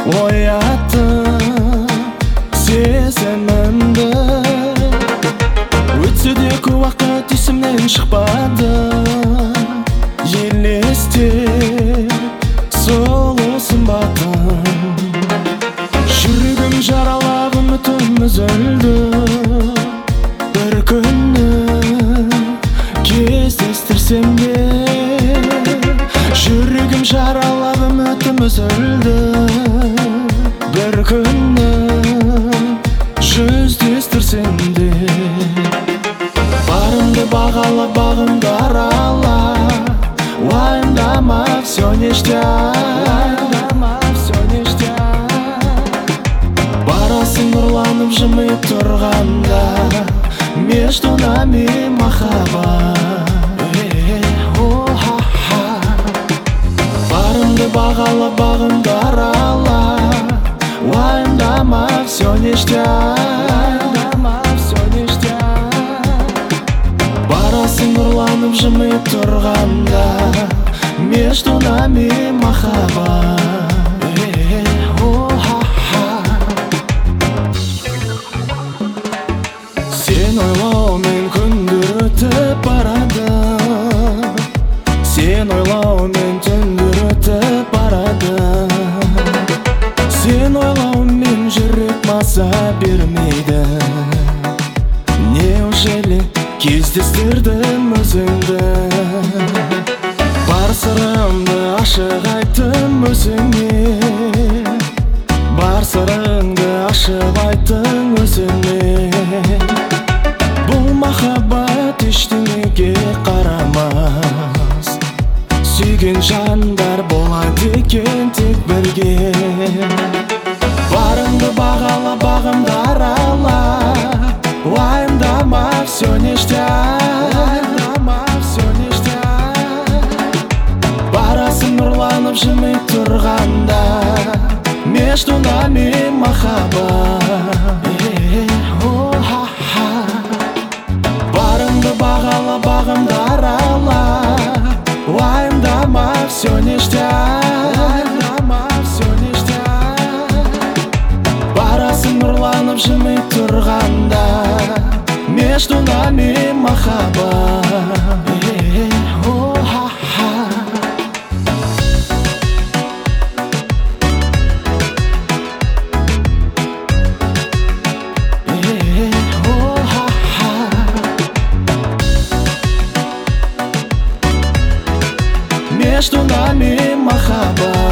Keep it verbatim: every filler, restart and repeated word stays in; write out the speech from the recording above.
оятты сезімімді. Өтсе де көп уақыт есімнен шықпады, елестер сұлу сымбатың. Жүрегім жаралап үмітім үзілді, бір күні кездестірсем де. Жүрегім жаралап үмітім үзілді, бір күні жүздестірсем де. Барымды бағала, бағымды арала, уайымдама, все ништяк. Барасың нұрланып жымиып тұрғанда, между нами махаббат. Барымды бағала, бағымды арала, уайымдама, все ништяк. Барасың нұрланып жымиып тұрғанда, между нами махаббат. Сен ойлаумен күндер өтіп барады, сен ойлаумен түндер өтіп барады. Сен ойлаумен жүрек маза бермейді. Неужели кездестірдім өзіңді? Бар сырымды ашық айттым өзіңе, бар сырыңды ашып айттың өзіңе. Бұл махаббат ештеңеге қарамас, сүйген жандар болады екен тек бірге. Барыңды бағала, бағымды арала, уайымдама, все ништяк. Барасың нұрланып жымиып тұрғанда, между нами махаббат. Барыңды бағала, бағымды арала, уайымдама, все ништяк. Барасың нұрланып жымиып тұрғанда, между нами махаббат. Между нами махаббат.